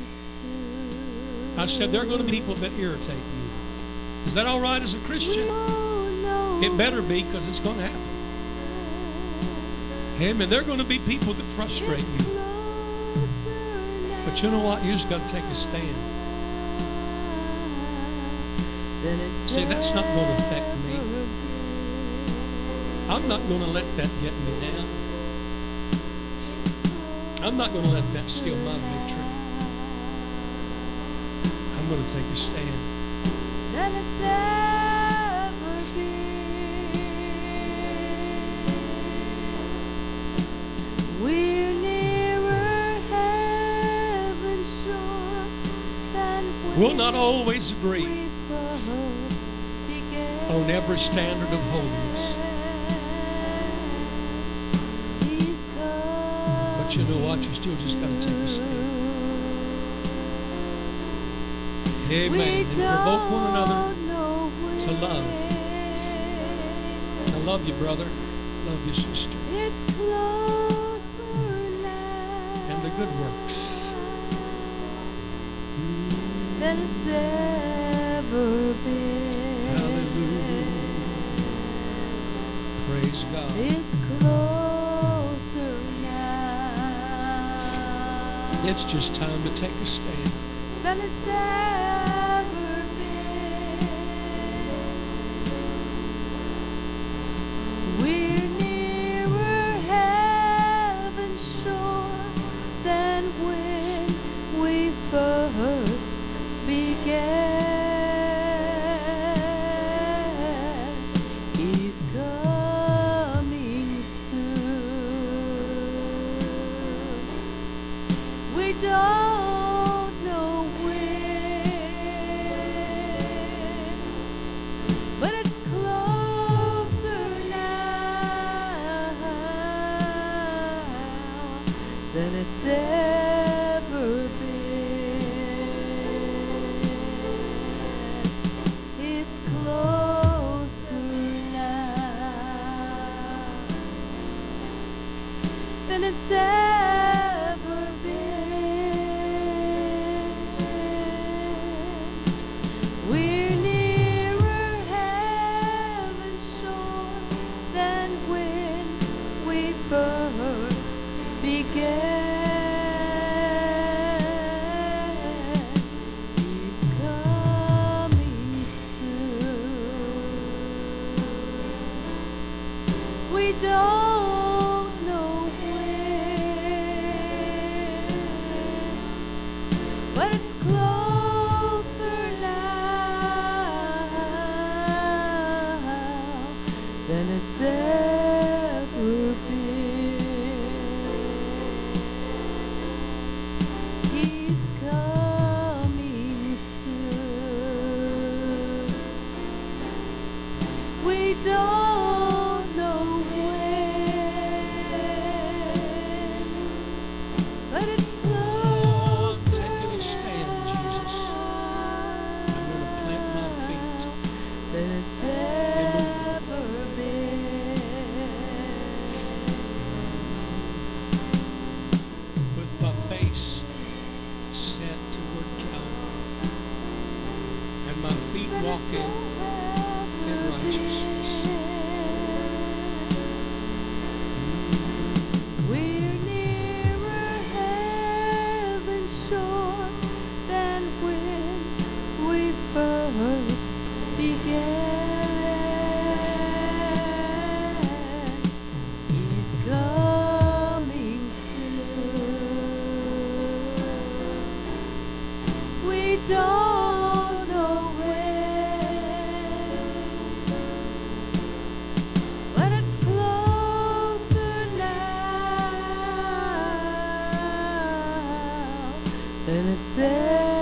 [SPEAKER 1] I said there are going to be people that irritate you. Is that all right as a Christian? It better be, because it's going to happen. Amen. There are going to be people that frustrate you. But you know what? You just got to take a stand. See, that's not going to affect me. I'm not going to let that get me down. I'm not going to let that steal my victory. I'm going to take a stand.
[SPEAKER 3] Than it's ever been. We're nearer heaven shore than when
[SPEAKER 1] We'll not always agree
[SPEAKER 3] we first began.
[SPEAKER 1] on every standard of holiness.
[SPEAKER 3] He's
[SPEAKER 1] But you know what? You still just got to take a stand. Amen. And provoke one another to love. I love you, brother. Love you, sister.
[SPEAKER 3] It's closer now.
[SPEAKER 1] And the good works
[SPEAKER 3] than it's ever been.
[SPEAKER 1] Hallelujah. Praise God.
[SPEAKER 3] It's closer now.
[SPEAKER 1] It's just time to take a stand.
[SPEAKER 3] Than it's ever been. We're nearer heaven's shore than when we first began. He's coming soon. We don't know when, but it's closer now than it's ever been. It's closer now than it's ever been. We're nearer heaven's shore than when we first began. He's coming soon. We don't know when, but it's closer now than it's ever been. He's coming soon. We don't know when, but it's
[SPEAKER 1] Oh, I'm
[SPEAKER 3] closer
[SPEAKER 1] taking a stand, Jesus. I'm going to plant my feet
[SPEAKER 3] than it's
[SPEAKER 1] in the word.
[SPEAKER 3] ever been.
[SPEAKER 1] With my face set toward Calvary and my feet
[SPEAKER 3] Than it's
[SPEAKER 1] walking in
[SPEAKER 3] ever
[SPEAKER 1] righteousness.
[SPEAKER 3] been. We're nearer heaven's shore than when we first began. He's coming soon. We don't know when, but it's closer now than it's ever